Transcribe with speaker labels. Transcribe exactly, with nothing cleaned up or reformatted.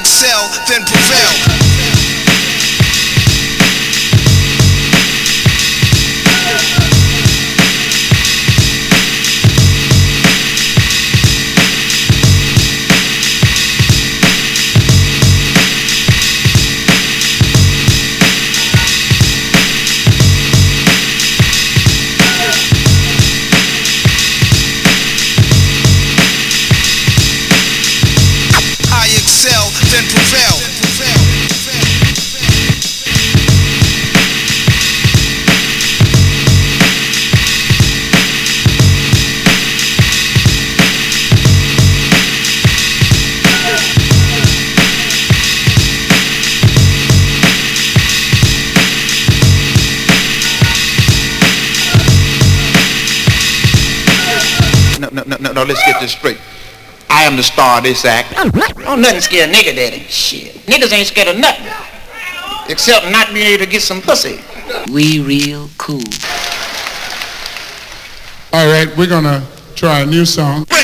Speaker 1: excel, then prevail. Excel, then prevail.
Speaker 2: No, no, no, no, no, let's get this straight. I am the star of this act.
Speaker 3: Don't nothing scare a nigga, daddy. Shit. Niggas ain't scared of nothing. Except not being able to get some pussy. We real cool.
Speaker 4: All right, we're gonna try a new song.